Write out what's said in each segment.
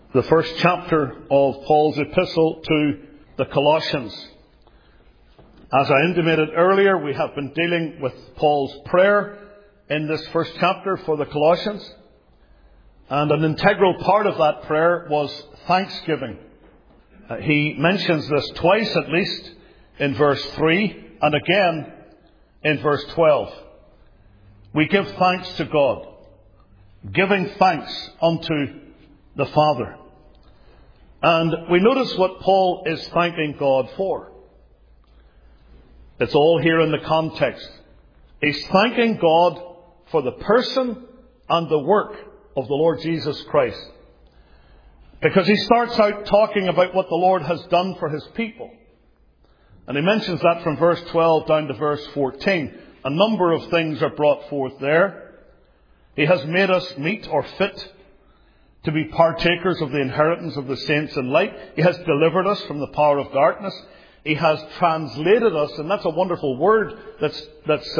the first chapter of Paul's epistle to the Colossians. As I intimated earlier, we have been dealing with Paul's prayer in this first chapter for the Colossians. And an integral part of that prayer was thanksgiving. He mentions this twice at least in verse 3 and again in verse 12. We give thanks to God, giving thanks unto the Father. And we notice what Paul is thanking God for. It's all here in the context. He's thanking God for the person and the work of the Lord Jesus Christ. Because he starts out talking about what the Lord has done for his people. And he mentions that from verse 12 down to verse 14. A number of things are brought forth there. He has made us meet or fit to be partakers of the inheritance of the saints in light. He has delivered us from the power of darkness. He has translated us, and that's a wonderful word that's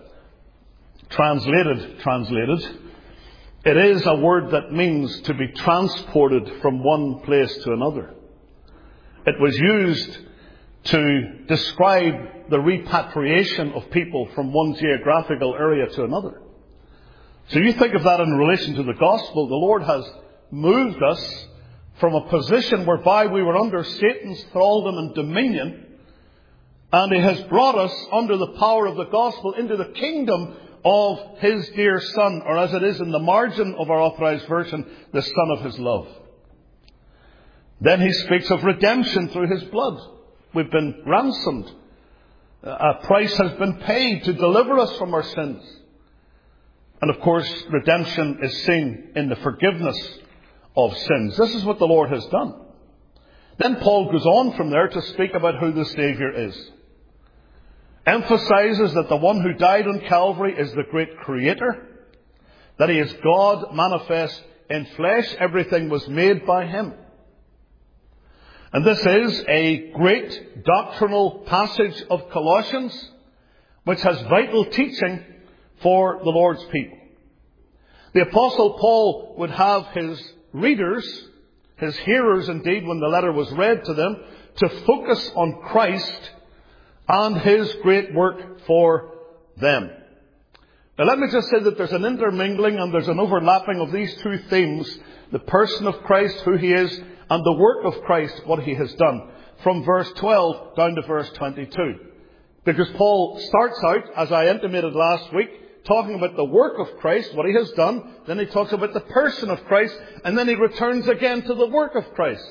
translated. It is a word that means to be transported from one place to another. It was used to describe the repatriation of people from one geographical area to another. So you think of that in relation to the gospel. The Lord has moved us from a position whereby we were under Satan's thraldom and dominion, and he has brought us under the power of the gospel into the kingdom of his dear Son, or as it is in the margin of our authorized version, the Son of his love. Then he speaks of redemption through his blood. We've been ransomed. A price has been paid to deliver us from our sins. And of course, redemption is seen in the forgiveness of sins. This is what the Lord has done. Then Paul goes on from there to speak about who the Saviour is. Emphasizes that the one who died on Calvary is the great Creator, that he is God manifest in flesh. Everything was made by him. And this is a great doctrinal passage of Colossians, which has vital teaching for the Lord's people. The Apostle Paul would have his readers, his hearers indeed, when the letter was read to them, to focus on Christ and his great work for them. Now let me just say that there's an intermingling and there's an overlapping of these two themes, the person of Christ, who he is, and the work of Christ, what he has done, from verse 12 down to verse 22. Because Paul starts out, as I intimated last week, talking about the work of Christ, what he has done. Then he talks about the person of Christ, and then he returns again to the work of Christ.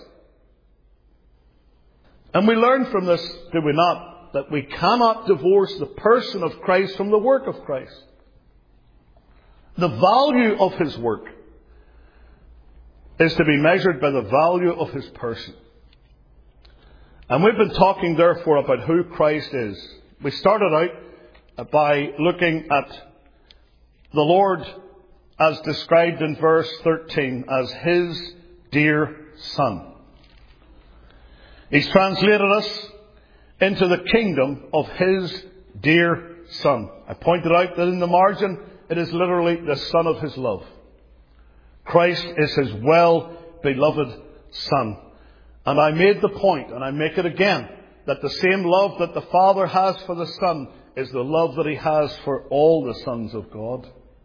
And we learn from this, do we not, that we cannot divorce the person of Christ from the work of Christ. The value of his work is to be measured by the value of his person. And we've been talking, therefore, about who Christ is. We started out by looking at the Lord as described in verse 13 as his dear Son. He's translated us into the kingdom of his dear Son. I pointed out that in the margin, it is literally the Son of his love. Christ is his well-beloved Son. And I made the point, and I make it again, that the same love that the Father has for the Son is the love that he has for all the sons of God.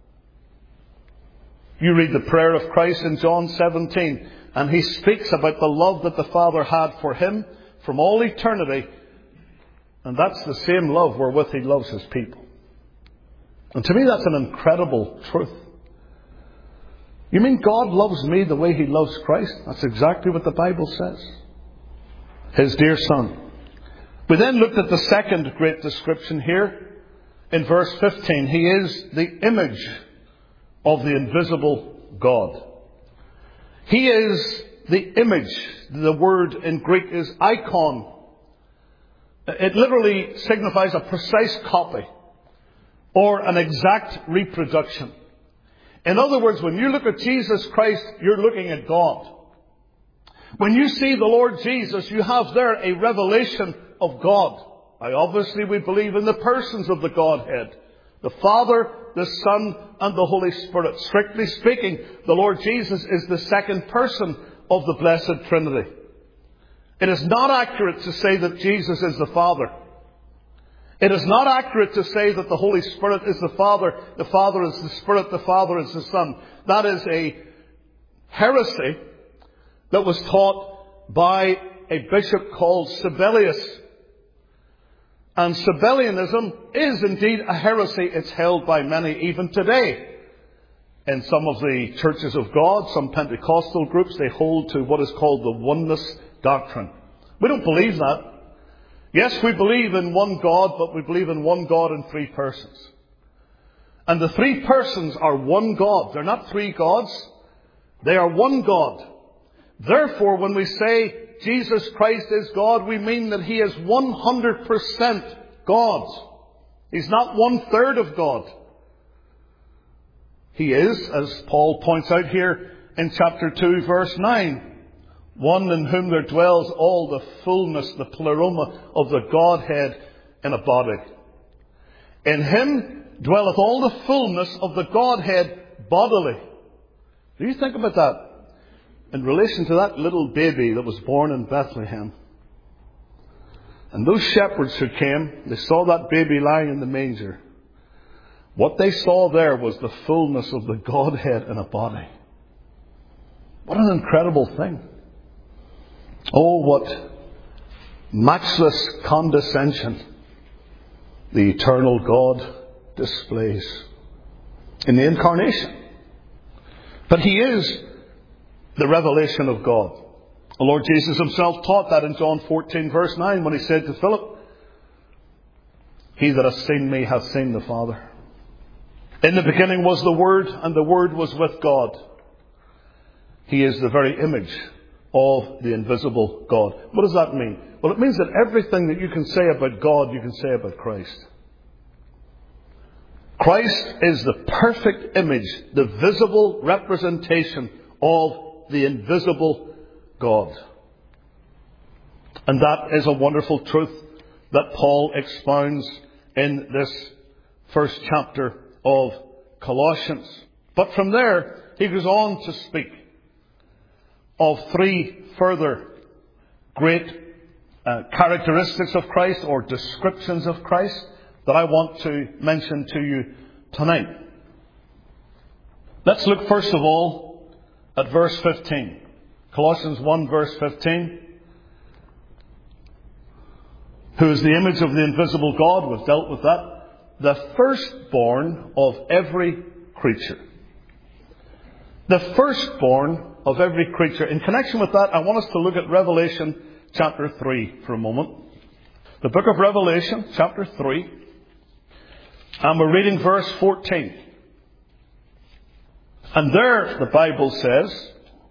You read the prayer of Christ in John 17, and he speaks about the love that the Father had for him from all eternity. And that's the same love wherewith he loves his people. And to me, that's an incredible truth. You mean God loves me the way he loves Christ? That's exactly what the Bible says. His dear Son. We then looked at the second great description here in verse 15. He is the image of the invisible God. He is the image. The word in Greek is icon. It literally signifies a precise copy or an exact reproduction. In other words, when you look at Jesus Christ, you're looking at God. When you see the Lord Jesus, you have there a revelation of God. Obviously, we believe in the persons of the Godhead. The Father, the Son, and the Holy Spirit. Strictly speaking, the Lord Jesus is the second person of the Blessed Trinity. It is not accurate to say that Jesus is the Father. It is not accurate to say that the Holy Spirit is the Father is the Spirit, the Father is the Son. That is a heresy that was taught by a bishop called Sabellius. And Sabellianism is indeed a heresy. It's held by many even today. In some of the churches of God, some Pentecostal groups, they hold to what is called the oneness doctrine. We don't believe that. Yes, we believe in one God, but we believe in one God in three persons. And the three persons are one God. They're not three gods. They are one God. Therefore, when we say Jesus Christ is God, we mean that He is 100% God. He's not 1/3 of God. He is, as Paul points out here in chapter 2, verse 9, one in whom there dwells all the fullness, the pleroma of the Godhead in a body. In Him dwelleth all the fullness of the Godhead bodily. Do you think about that? In relation to that little baby that was born in Bethlehem. And those shepherds who came, they saw that baby lying in the manger. What they saw there was the fullness of the Godhead in a body. What an incredible thing. Oh, what matchless condescension the eternal God displays in the incarnation. But He is the revelation of God. The Lord Jesus Himself taught that in John 14, verse 9, when He said to Philip, "He that hath seen me hath seen the Father." In the beginning was the Word, and the Word was with God. He is the very image of the invisible God. What does that mean? Well, it means that everything that you can say about God, you can say about Christ. Christ is the perfect image, the visible representation of the invisible God. And that is a wonderful truth that Paul expounds in this first chapter of Colossians. But from there, he goes on to speak of three further great characteristics of Christ, or descriptions of Christ, that I want to mention to you tonight. Let's look first of all at verse 15. Colossians 1 verse 15. Who is the image of the invisible God? We've dealt with that. The firstborn of every creature. The firstborn of every creature. In connection with that, I want us to look at Revelation chapter 3 for a moment. The book of Revelation, chapter 3. And we're reading verse 14. And there, the Bible says,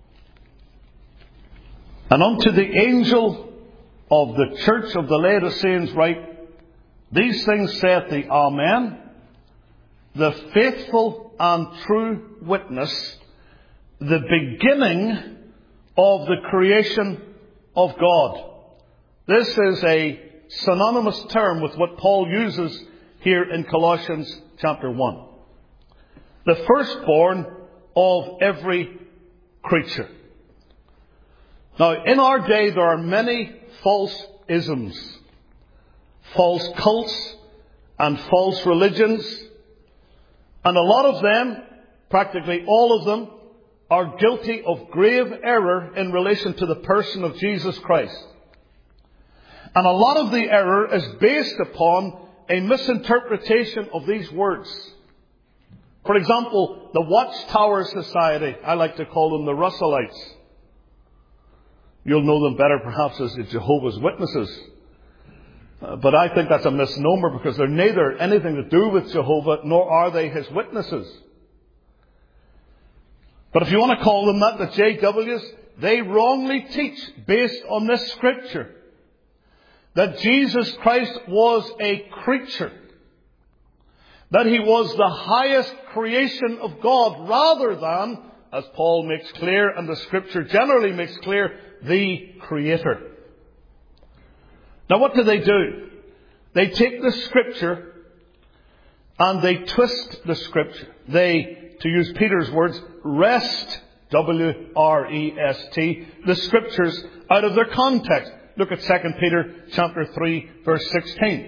"And unto the angel of the church of the Laodiceans write, These things saith the Amen, the faithful and true witness, the beginning of the creation of God." This is a synonymous term with what Paul uses here in Colossians chapter 1. The firstborn of every creature. Now, in our day, there are many false isms, false cults, and false religions. And a lot of them, practically all of them, are guilty of grave error in relation to the person of Jesus Christ. And a lot of the error is based upon a misinterpretation of these words. For example, the Watchtower Society, I like to call them the Russellites. You'll know them better perhaps as the Jehovah's Witnesses. But I think that's a misnomer, because they're neither anything to do with Jehovah, nor are they his witnesses. But if you want to call them that, the JWs, they wrongly teach, based on this scripture, that Jesus Christ was a creature. That he was the highest creation of God, rather than, as Paul makes clear, and the scripture generally makes clear, the Creator. Now what do? They take the scripture and they twist the scripture. They, to use Peter's words, wrest W-R-E-S-T, the Scriptures out of their context. Look at 2 Peter chapter 3, verse 16.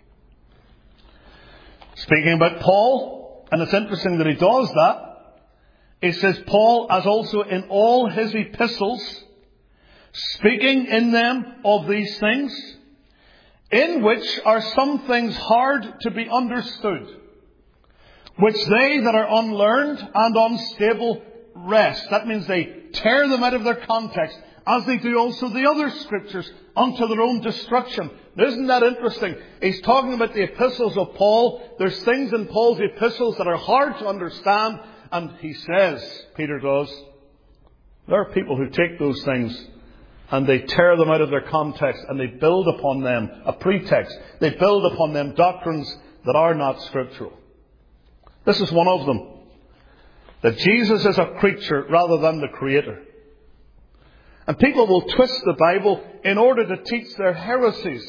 Speaking about Paul, and it's interesting that he does that. He says, Paul, as also in all his epistles, speaking in them of these things, in which are some things hard to be understood, which they that are unlearned and unstable wrest. That means they tear them out of their context, as they do also the other Scriptures, unto their own destruction. Now, isn't that interesting? He's talking about the epistles of Paul. There's things in Paul's epistles that are hard to understand. And he says, Peter does, there are people who take those things and they tear them out of their context and they build upon them a pretext. They build upon them doctrines that are not scriptural. This is one of them. That Jesus is a creature rather than the creator. And people will twist the Bible in order to teach their heresies.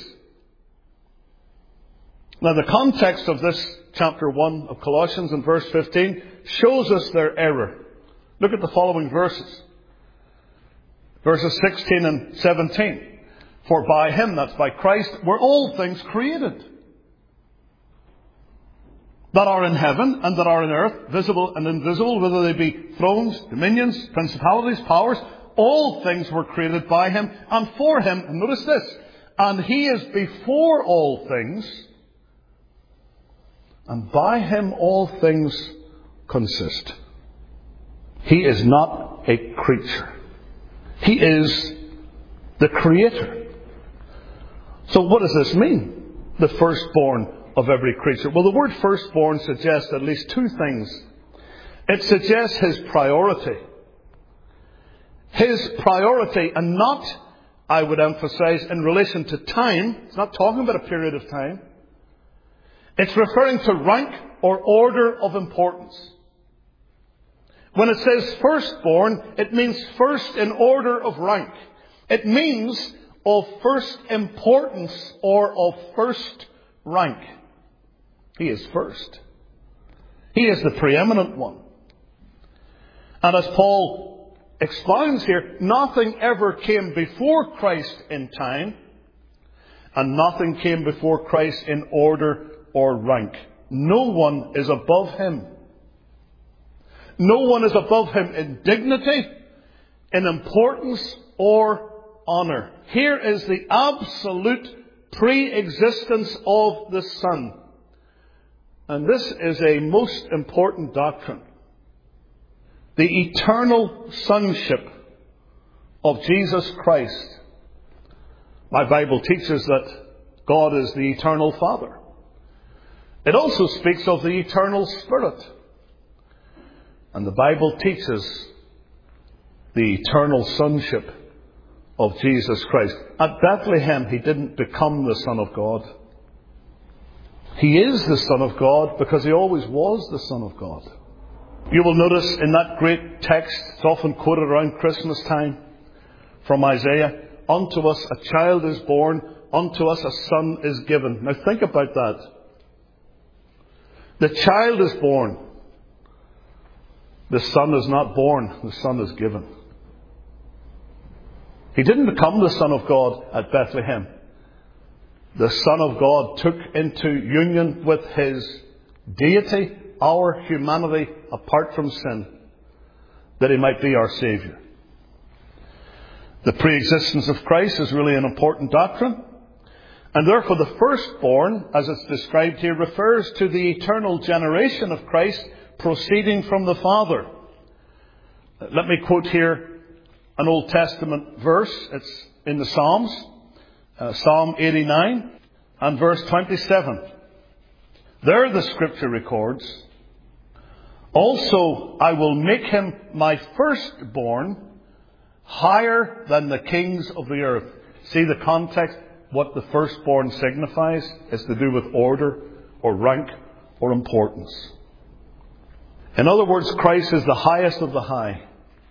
Now, the context of this chapter 1 of Colossians in verse 15 shows us their error. Look at the following verses. Verses 16 and 17. For by him, that's by Christ, were all things created, that are in heaven and that are in earth, visible and invisible, whether they be thrones, dominions, principalities, powers. All things were created by him and for him. And notice this. And he is before all things, and by him all things consist. He is not a creature. He is the creator. So what does this mean? The firstborn of every creature. Well, the word firstborn suggests at least two things. It suggests his priority. His priority, and not, I would emphasize, in relation to time. It's not talking about a period of time. It's referring to rank or order of importance. When it says firstborn, it means first in order of rank. It means of first importance or of first rank. He is first. He is the preeminent one. And as Paul expounds here, nothing ever came before Christ in time, and nothing came before Christ in order or rank. No one is above him. No one is above him in dignity, in importance, or honor. Here is the absolute pre-existence of the Son. And this is a most important doctrine. The eternal sonship of Jesus Christ. My Bible teaches that God is the eternal Father. It also speaks of the eternal Spirit. And the Bible teaches the eternal sonship of Jesus Christ. At Bethlehem, he didn't become the Son of God. He is the Son of God because he always was the Son of God. You will notice in that great text, it's often quoted around Christmas time, from Isaiah, unto us a child is born, unto us a son is given. Now think about that. The child is born. The Son is not born, the Son is given. He didn't become the Son of God at Bethlehem. The Son of God took into union with his deity, our humanity, apart from sin, that he might be our Saviour. The pre-existence of Christ is really an important doctrine. And therefore the firstborn, as it's described here, refers to the eternal generation of Christ proceeding from the Father. Let me quote here an Old Testament verse. It's in the Psalms, Psalm 89 and verse 27. There the Scripture records, also I will make him my firstborn higher than the kings of the earth. See the context, what the firstborn signifies is to do with order or rank or importance. In other words, Christ is the highest of the high.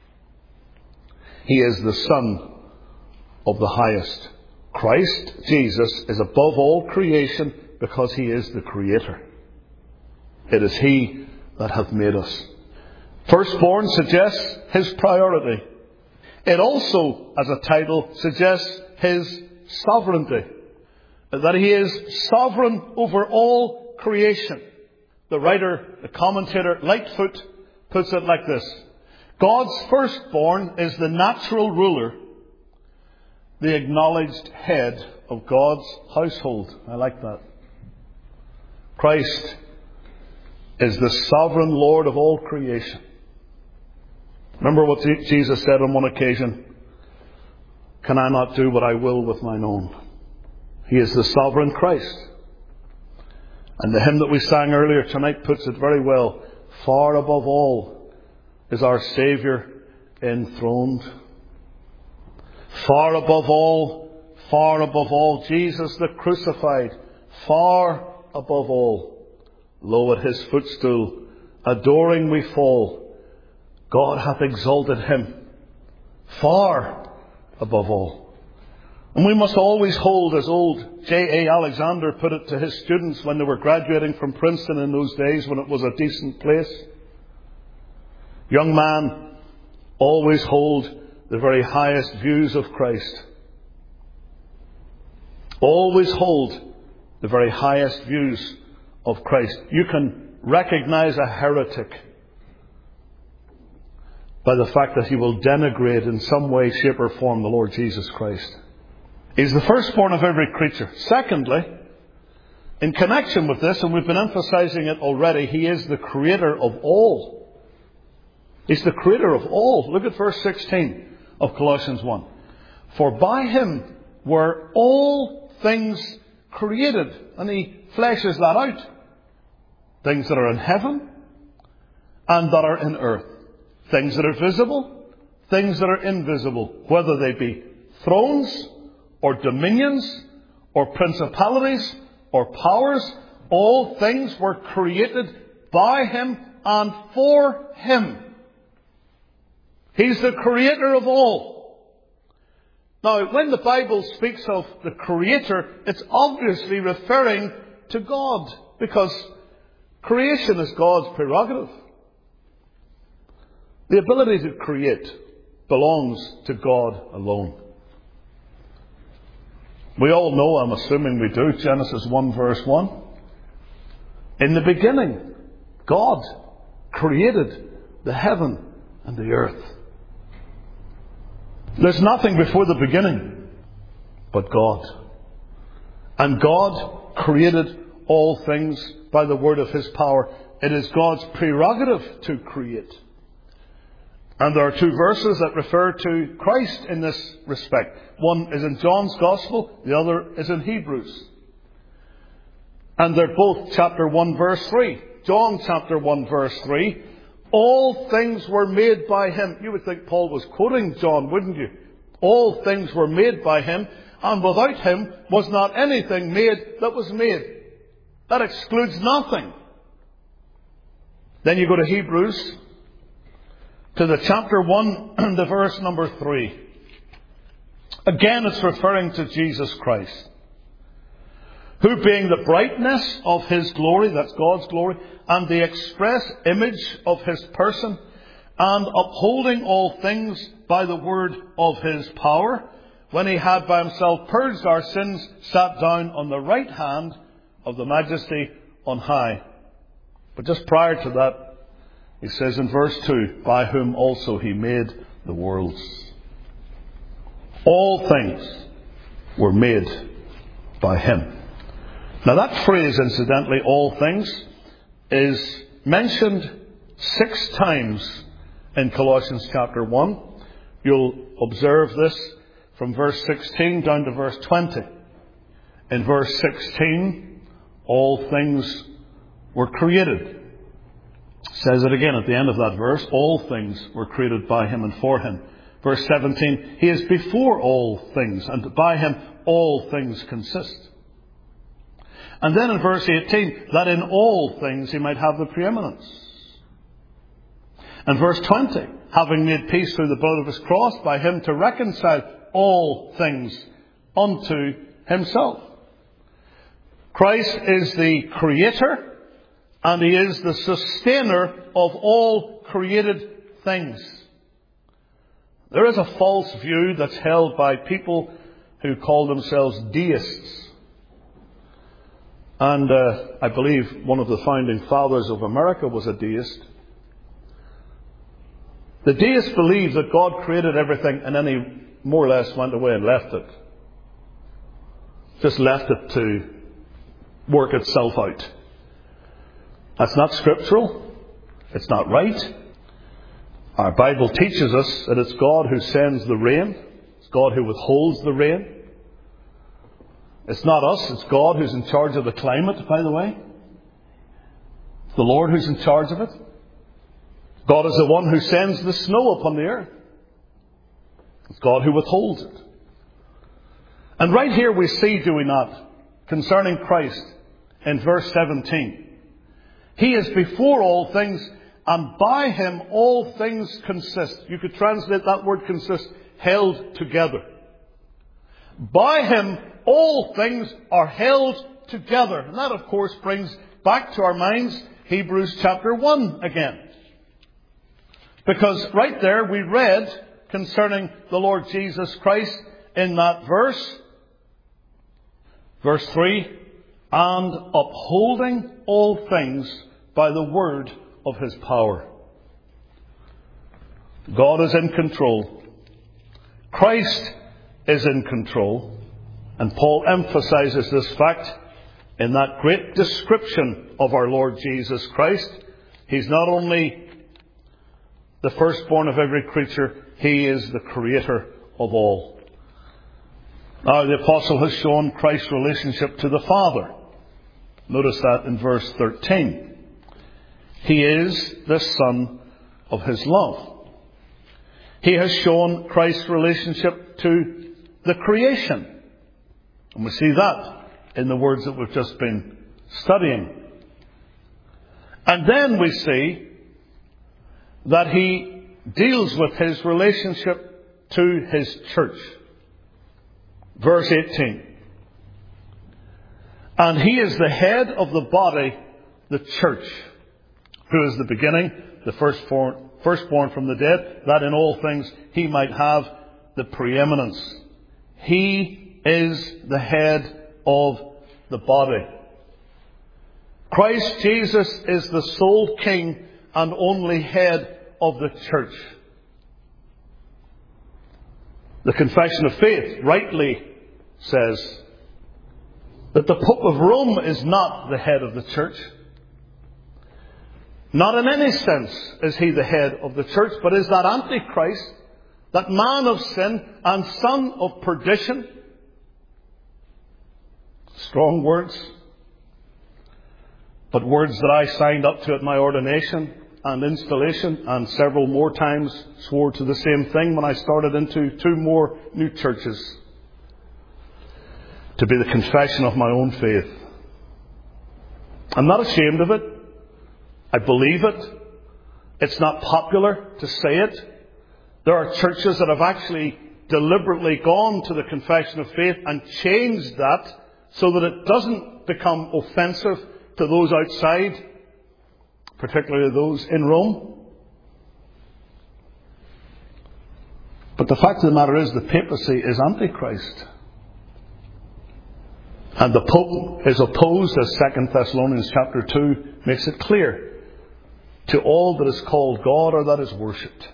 He is the Son of the highest. Christ, Jesus, is above all creation because he is the Creator. It is he that hath made us. Firstborn suggests his priority. It also, as a title, suggests his sovereignty. That he is sovereign over all creation. The writer, the commentator, Lightfoot, puts it like this. God's firstborn is the natural ruler, the acknowledged head of God's household. I like that. Christ is the sovereign Lord of all creation. Remember what Jesus said on one occasion, "Can I not do what I will with mine own?" He is the sovereign Christ. And the hymn that we sang earlier tonight puts it very well. Far above all is our Saviour enthroned. Far above all, Jesus the crucified, far above all. Lo, at his footstool, adoring we fall. God hath exalted him far above all. And we must always hold, as old J.A. Alexander put it to his students when they were graduating from Princeton in those days when it was a decent place. Young man, always hold the very highest views of Christ. Always hold the very highest views of Christ. You can recognize a heretic by the fact that he will denigrate in some way, shape or form the Lord Jesus Christ. He's the firstborn of every creature. Secondly, in connection with this, and we've been emphasizing it already, he is the creator of all. He's the creator of all. Look at verse 16 of Colossians 1. For by him were all things created. And he fleshes that out. Things that are in heaven and that are in earth. Things that are visible, things that are invisible. Whether they be thrones or dominions or principalities or powers, all things were created by him and for him. He's the creator of all. Now, when the Bible speaks of the creator, it's obviously referring to God, because creation is God's prerogative. The ability to create belongs to God alone. We all know, I'm assuming we do, Genesis 1 verse 1. In the beginning, God created the heaven and the earth. There's nothing before the beginning but God. And God created all things by the word of his power. It is God's prerogative to create. And there are two verses that refer to Christ in this respect. One is in John's Gospel, the other is in Hebrews. And they're both chapter 1 verse 3. John chapter 1 verse 3. All things were made by him. You would think Paul was quoting John, wouldn't you? All things were made by him, and without him was not anything made that was made. That excludes nothing. Then you go to Hebrews, to the chapter 1 and the verse number 3. Again, it's referring to Jesus Christ, who being the brightness of his glory, that's God's glory, and the express image of his person, and upholding all things by the word of his power, when he had by himself purged our sins, sat down on the right hand of the majesty on high. But just prior to that, he says in verse 2, by whom also he made the worlds. All things were made by him. Now that phrase, incidentally, all things, is mentioned 6 times in Colossians chapter 1. You'll observe this from verse 16 down to verse 20. In verse 16, all things were created. Says it again at the end of that verse, all things were created by him and for him. Verse 17, he is before all things, and by him all things consist. And then in verse 18, that in all things he might have the preeminence. And verse 20, having made peace through the blood of his cross, by him to reconcile all things unto himself. Christ is the creator and He is the sustainer of all created things. There is a false view that's held by people who call themselves deists. And I believe one of the founding fathers of America was a deist. The deists believe that God created everything and then He more or less went away and left it. Just left it to work itself out. That's not scriptural. It's not right. Our Bible teaches us that it's God who sends the rain. It's God who withholds the rain. It's not us. It's God who's in charge of the climate, by the way. It's the Lord who's in charge of it. God is the one who sends the snow upon the earth. It's God who withholds it. And right here we see, do we not, concerning Christ in verse 17. He is before all things, and by Him all things consist. You could translate that word consist, held together. By Him all things are held together. And that, of course, brings back to our minds Hebrews chapter 1 again. Because right there we read concerning the Lord Jesus Christ in that verse, verse 3, and upholding all things by the word of His power. God is in control. Christ is in control. And Paul emphasizes this fact in that great description of our Lord Jesus Christ. He's not only the firstborn of every creature, He is the creator of all. Now the apostle has shown Christ's relationship to the Father. Notice that in verse 13. He is the Son of His love. He has shown Christ's relationship to the creation. And we see that in the words that we've just been studying. And then we see that He deals with His relationship to His church. Verse 18. And He is the head of the body, the church, who is the beginning, the firstborn from the dead, that in all things He might have the preeminence. He is the head of the body. Christ Jesus is the sole King and only head of the church. The Confession of Faith rightly says that the Pope of Rome is not the head of the church. Not in any sense is he the head of the church, but is that Antichrist, that man of sin and son of perdition. Strong words, but words that I signed up to at my ordination and installation, and several more times swore to the same thing when I started into 2 more new churches, to be the confession of my own faith. I'm not ashamed of it. I believe it. It's not popular to say it. There are churches that have actually deliberately gone to the confession of faith and changed that so that it doesn't become offensive to those outside, particularly those in Rome. But the fact of the matter is, the papacy is Antichrist. And the Pope is opposed, as 2 Thessalonians chapter 2 makes it clear, to all that is called God or that is worshipped.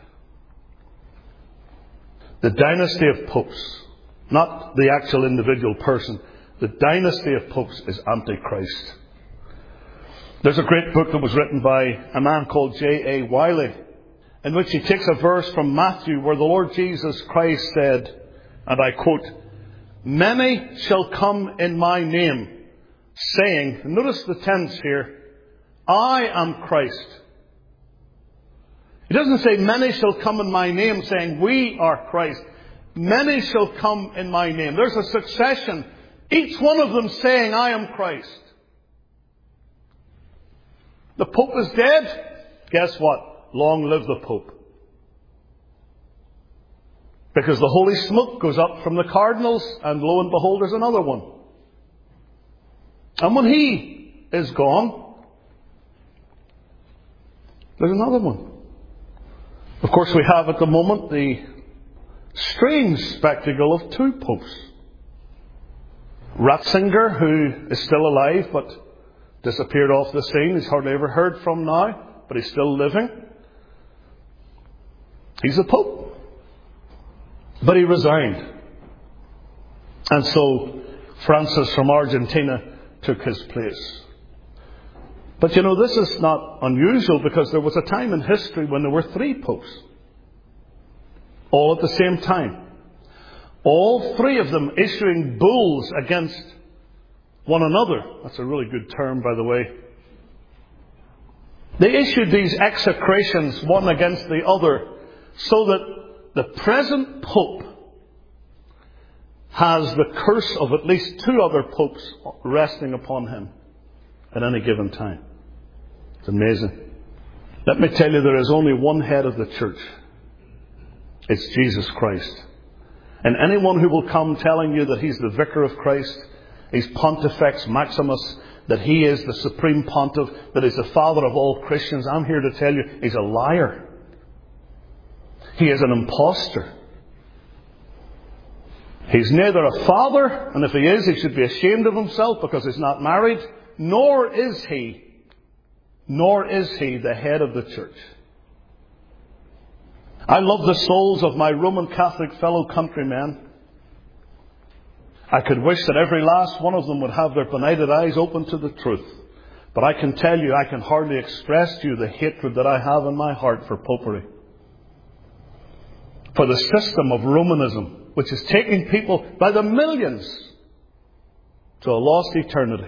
The dynasty of popes, not the actual individual person, the dynasty of popes is Antichrist. There's a great book that was written by a man called J.A. Wiley, in which he takes a verse from Matthew where the Lord Jesus Christ said, and I quote, "Many shall come in my name, saying," notice the tense here, "I am Christ." He doesn't say many shall come in my name saying we are Christ. Many shall come in my name. There's a succession, each one of them saying, I am Christ. The Pope is dead. Guess what? Long live the Pope. Because the holy smoke goes up from the cardinals, and lo and behold, there's another one. And when he is gone, There's another one. Of course, we have at the moment the strange spectacle of two popes. Ratzinger, who is still alive but disappeared off the scene. He's hardly ever heard from now, but he's still living. He's the Pope. But he resigned. And so Francis from Argentina took his place. But you know, this is not unusual, because there was a time in history when there were three popes. All at the same time. All three of them issuing bulls against one another. That's a really good term, by the way. They issued these execrations one against the other, so that the present Pope has the curse of at least two other popes resting upon him at any given time. It's amazing. Let me tell you, there is only one head of the church. It's Jesus Christ. And anyone who will come telling you that he's the vicar of Christ, he's Pontifex Maximus, that he is the supreme pontiff, that he's the father of all Christians, I'm here to tell you, he's a liar. He is an impostor. He's neither a father, and if he is, he should be ashamed of himself because he's not married, nor is he the head of the church. I love the souls of my Roman Catholic fellow countrymen. I could wish that every last one of them would have their benighted eyes open to the truth. But I can tell you, I can hardly express to you the hatred that I have in my heart for popery. For the system of Romanism, which is taking people by the millions to a lost eternity.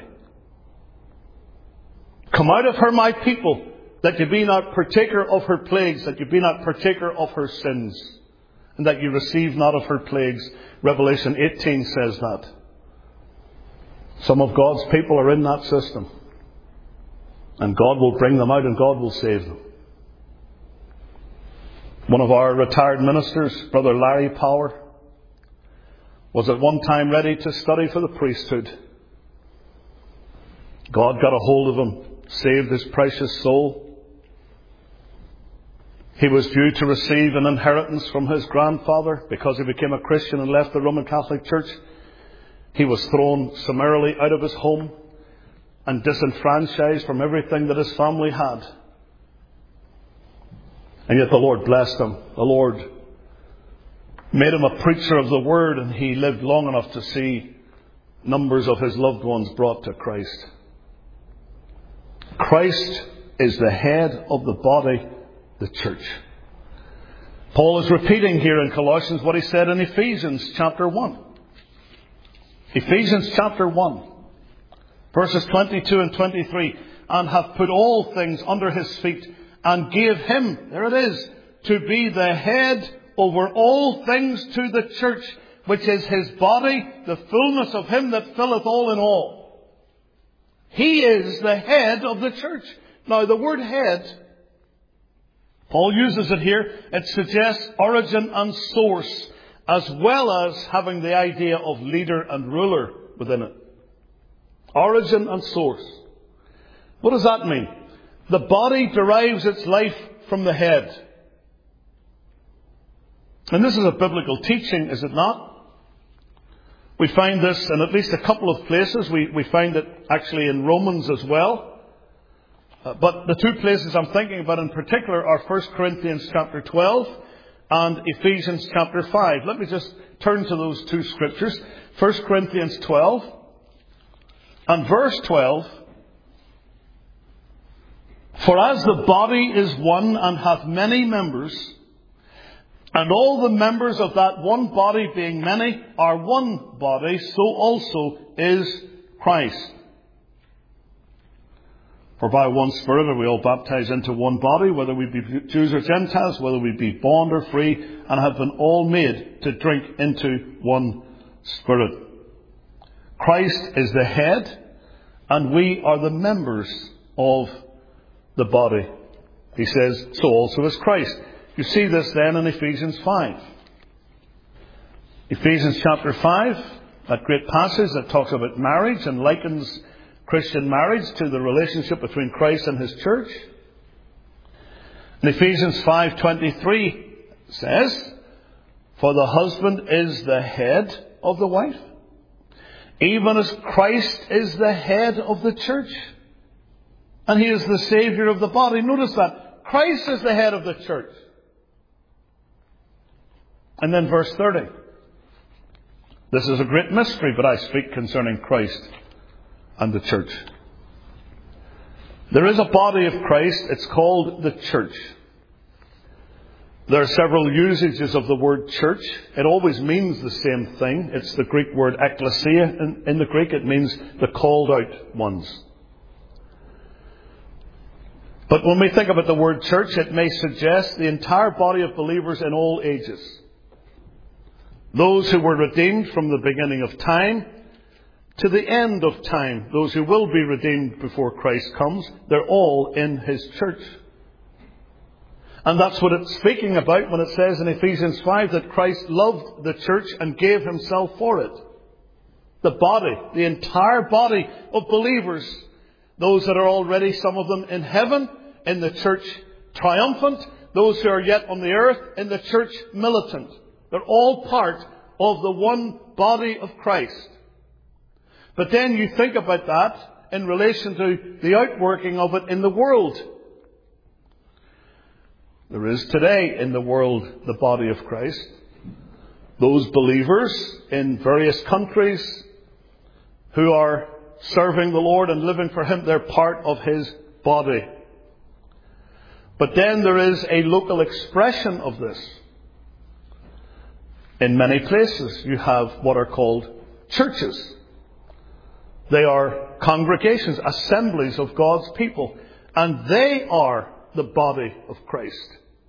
Come out of her, my people, that you be not partaker of her plagues, that you be not partaker of her sins, and that you receive not of her plagues. Revelation 18 says that. Some of God's people are in that system. And God will bring them out and God will save them. One of our retired ministers, Brother Larry Power, was at one time ready to study for the priesthood. God got a hold of him, saved his precious soul. He was due to receive an inheritance from his grandfather because he became a Christian and left the Roman Catholic Church. He was thrown summarily out of his home and disenfranchised from everything that his family had. And yet the Lord blessed him. The Lord made him a preacher of the Word, and he lived long enough to see numbers of his loved ones brought to Christ. Christ is the head of the body, the church. Paul is repeating here in Colossians what he said in Ephesians chapter 1. Ephesians chapter 1, verses 22 and 23. And have put all things under his feet, and gave him, there it is, to be the head over all things to the church, which is his body, the fullness of him that filleth all in all. He is the head of the church. Now the word head, Paul uses it here. It suggests origin and source, as well as having the idea of leader and ruler within it. Origin and source. What does that mean? The body derives its life from the head. And this is a biblical teaching, is it not? We find this in at least a couple of places. We find it actually in Romans as well. But the two places I'm thinking about in particular are 1 Corinthians chapter 12 and Ephesians chapter 5. Let me just turn to those two scriptures. 1 Corinthians 12 and verse 12. For as the body is one and hath many members, and all the members of that one body being many are one body, so also is Christ. For by one Spirit are we all baptized into one body, whether we be Jews or Gentiles, whether we be bond or free, and have been all made to drink into one Spirit. Christ is the head, and we are the members of the body. He says, so also is Christ. You see this then in Ephesians 5. Ephesians chapter 5, that great passage that talks about marriage and likens Christian marriage to the relationship between Christ and his church. In Ephesians 5:23 says, "For the husband is the head of the wife, even as Christ is the head of the church, and he is the Saviour of the body." Notice that. Christ is the head of the church. And then verse 30. "This is a great mystery, but I speak concerning Christ and the church." There is a body of Christ. It's called the church. There are several usages of the word church. It always means the same thing. It's the Greek word ekklesia. In the Greek, it means the called out ones. But when we think about the word church, it may suggest the entire body of believers in all ages. Those who were redeemed from the beginning of time to the end of time. Those who will be redeemed before Christ comes. They're all in His church. And that's what it's speaking about when it says in Ephesians 5 that Christ loved the church and gave Himself for it. The body, the entire body of believers, those that are already, some of them in heaven, in the church triumphant, those who are yet on the earth, in the church militant. They're all part of the one body of Christ. But then you think about that in relation to the outworking of it in the world. There is today in the world the body of Christ. Those believers in various countries who are serving the Lord and living for Him, they're part of His body. But then there is a local expression of this. In many places you have what are called churches. They are congregations, assemblies of God's people. And they are the body of Christ.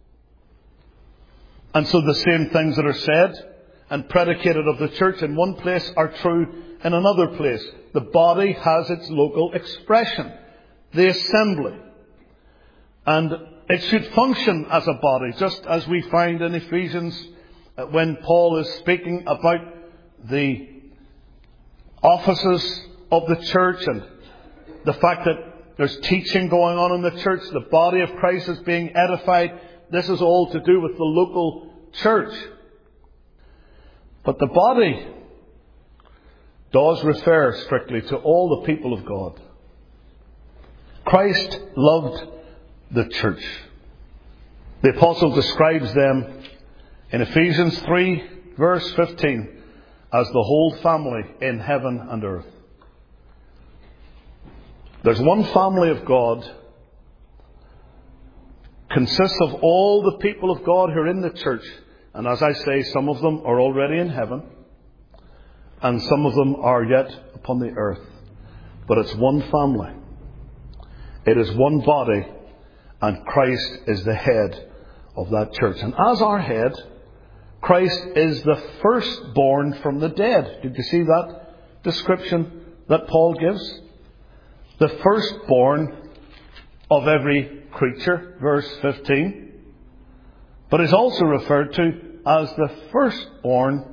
And so the same things that are said and predicated of the church in one place are true in another place. The body has its local expression, the assembly. And it should function as a body, just as we find in Ephesians when Paul is speaking about the offices of the church and the fact that there's teaching going on in the church. The body of Christ is being edified. This is all to do with the local church. But the body does refer strictly to all the people of God. Christ loved the church. The apostle describes them in Ephesians 3 verse 15 as the whole family in heaven and earth. There's one family of God, consists of all the people of God who are in the church. And as I say, some of them are already in heaven, and some of them are yet upon the earth. But it's one family. It is one body, and Christ is the head of that church. And as our head, Christ is the firstborn from the dead. Did you see that description that Paul gives? The firstborn of every creature, verse 15. But is also referred to as the firstborn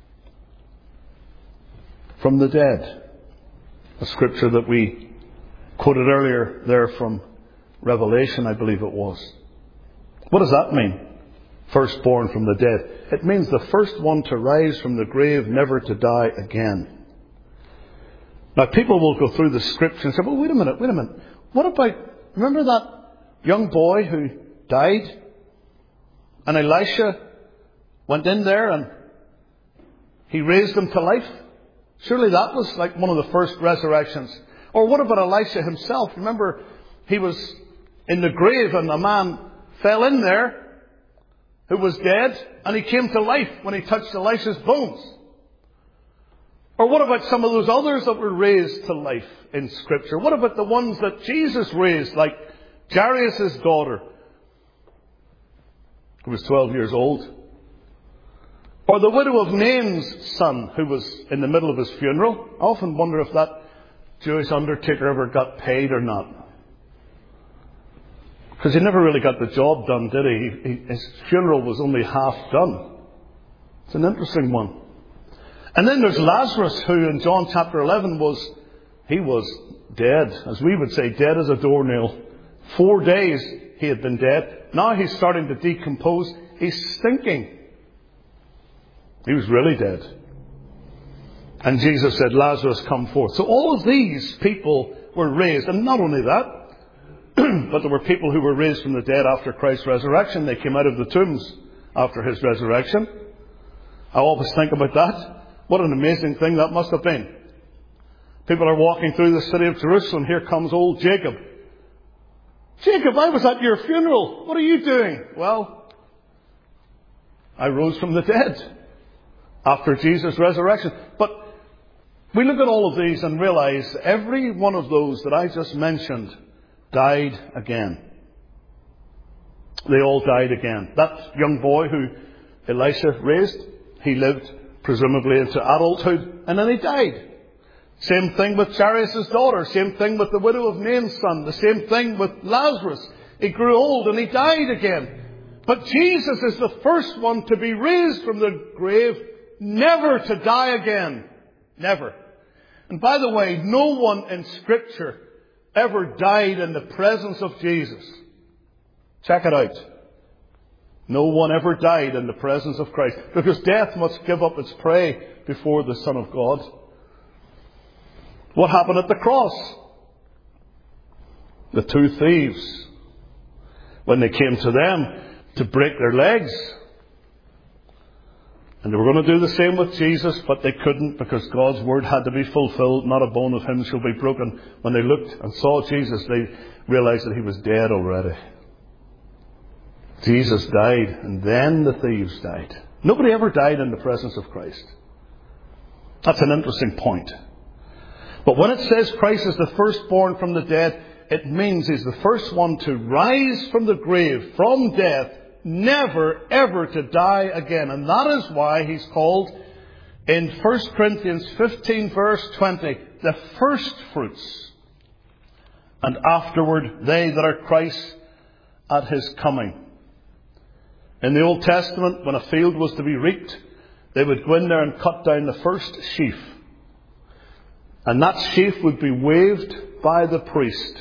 from the dead. A scripture that we quoted earlier there from Revelation, I believe it was. What does that mean? Firstborn from the dead. It means the first one to rise from the grave, never to die again. Now, people will go through the scripture and say, well, wait a minute. What about, remember that young boy who died? And Elisha went in there and he raised him to life? Surely that was like one of the first resurrections. Or what about Elisha himself? Remember, he was in the grave and a man fell in there who was dead, and he came to life when he touched Elisha's bones. Or what about some of those others that were raised to life in Scripture? What about the ones that Jesus raised, like Jairus' daughter, who was 12 years old? Or the widow of Nain's son, who was in the middle of his funeral? I often wonder if that Jewish undertaker ever got paid or not. Because he never really got the job done, did he? His funeral was only half done. It's an interesting one. And then there's Lazarus, who in John chapter 11 he was dead, as we would say, dead as a doornail. 4 days he had been dead. Now he's starting to decompose. He's stinking. He was really dead. And Jesus said, Lazarus, come forth. So all of these people were raised. And not only that, but there were people who were raised from the dead after Christ's resurrection. They came out of the tombs after his resurrection. I always think about that. What an amazing thing that must have been. People are walking through the city of Jerusalem. Here comes old Jacob. Jacob, I was at your funeral. What are you doing? Well, I rose from the dead after Jesus' resurrection. But we look at all of these and realize every one of those that I just mentioned died again. They all died again. That young boy who Elisha raised, he lived presumably into adulthood, and then he died. Same thing with Jairus' daughter. Same thing with the widow of Nain's son. The same thing with Lazarus. He grew old and he died again. But Jesus is the first one to be raised from the grave, never to die again. Never. And by the way, no one in Scripture ever died in the presence of Jesus. Check it out. No one ever died in the presence of Christ, because death must give up its prey before the Son of God. What happened at the cross? The two thieves, when they came to them to break their legs, and they were going to do the same with Jesus, but they couldn't, because God's word had to be fulfilled. Not a bone of him shall be broken. When they looked and saw Jesus, they realized that he was dead already. Jesus died, and then the thieves died. Nobody ever died in the presence of Christ. That's an interesting point. But when it says Christ is the firstborn from the dead, it means he's the first one to rise from the grave, from death, never ever to die again. And that is why he's called, in 1 Corinthians 15 verse 20, the first fruits, and afterward they that are Christ at his coming. In the Old Testament, when a field was to be reaped, they would go in there and cut down the first sheaf. And that sheaf would be waved by the priest.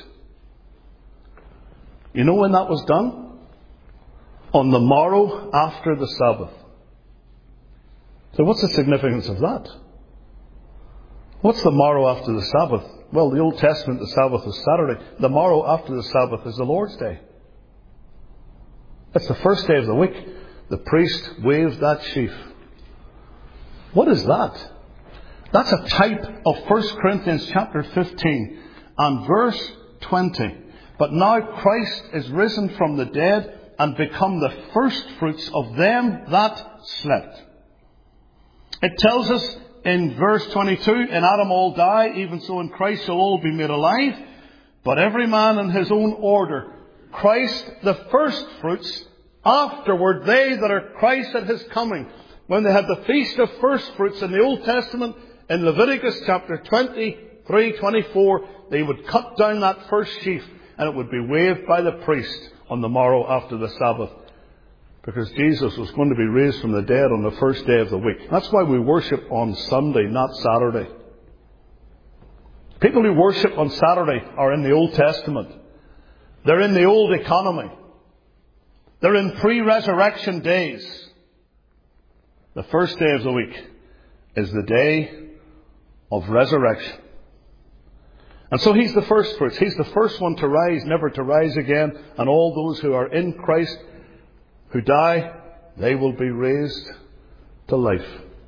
You know when that was done? On the morrow after the Sabbath. So what's the significance of that? What's the morrow after the Sabbath? Well, the Old Testament, the Sabbath was Saturday. The morrow after the Sabbath is the Lord's Day. It's the first day of the week. The priest waves that sheaf. What is that? That's a type of 1 Corinthians chapter 15 and verse 20. But now Christ is risen from the dead and become the first fruits of them that slept. It tells us in verse 22, in Adam all die, even so in Christ shall all be made alive, but every man in his own order. Christ the first fruits, afterward they that are Christ at his coming. When they had the feast of first fruits in the Old Testament, in Leviticus chapter 23-24, they would cut down that first sheaf and it would be waved by the priest on the morrow after the Sabbath. Because Jesus was going to be raised from the dead on the first day of the week. That's why we worship on Sunday, not Saturday. People who worship on Saturday are in the Old Testament. They're in the old economy. They're in pre-resurrection days. The first day of the week is the day of resurrection. And so he's the first fruits. He's the first one to rise, never to rise again. And all those who are in Christ who die, they will be raised to life.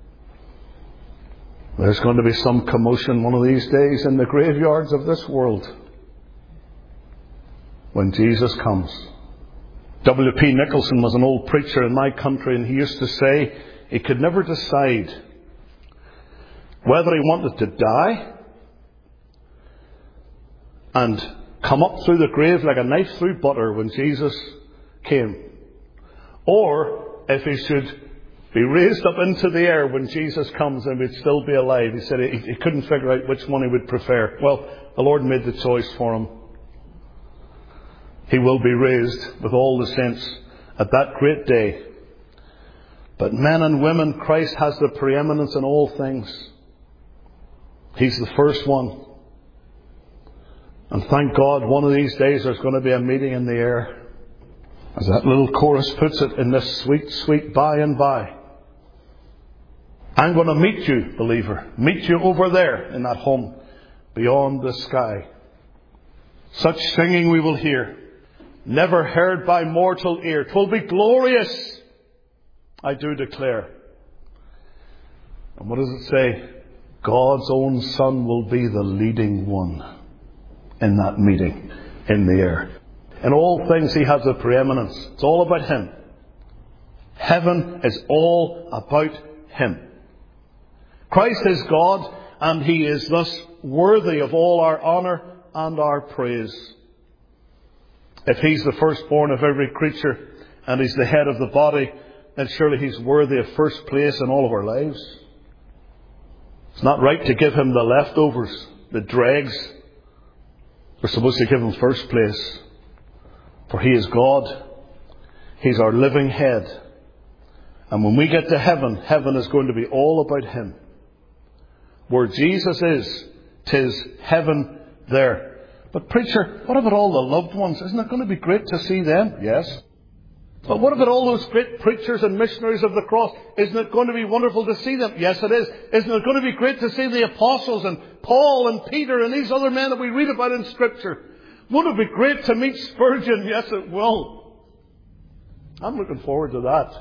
There's going to be some commotion one of these days in the graveyards of this world when Jesus comes. W.P. Nicholson was an old preacher in my country, and he used to say he could never decide whether he wanted to die and come up through the grave like a knife through butter when Jesus came, or if he should be raised up into the air when Jesus comes and we'd still be alive. He said he couldn't figure out which one he would prefer. Well, the Lord made the choice for him. He will be raised with all the saints at that great day. But men and women, Christ has the preeminence in all things. He's the first one. And thank God, one of these days there's going to be a meeting in the air. As that little chorus puts it in this sweet, sweet by and by. I'm going to meet you, believer. Meet you over there in that home beyond the sky. Such singing we will hear, never heard by mortal ear. 'Twill be glorious, I do declare. And what does it say? God's own Son will be the leading one in that meeting in the air. In all things He has a preeminence. It's all about Him. Heaven is all about Him. Christ is God, and He is thus worthy of all our honour and our praise. If He's the firstborn of every creature, and He's the head of the body, then surely He's worthy of first place in all of our lives. It's not right to give Him the leftovers, the dregs. We're supposed to give Him first place. For He is God. He's our living head. And when we get to heaven, heaven is going to be all about Him. Where Jesus is, 'tis heaven there. But preacher, what about all the loved ones? Isn't it going to be great to see them? Yes. But what about all those great preachers and missionaries of the cross? Isn't it going to be wonderful to see them? Yes, it is. Isn't it going to be great to see the apostles and Paul and Peter and these other men that we read about in Scripture? Wouldn't it be great to meet Spurgeon? Yes, it will. I'm looking forward to that.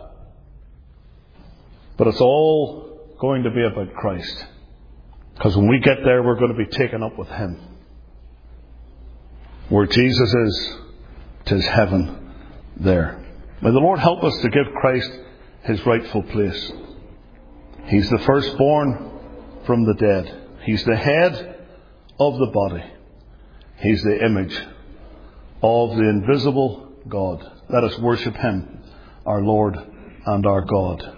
But it's all going to be about Christ. Because when we get there, we're going to be taken up with Him. Where Jesus is, 'tis heaven there. May the Lord help us to give Christ His rightful place. He's the firstborn from the dead. He's the head of the body. He's the image of the invisible God. Let us worship Him, our Lord and our God.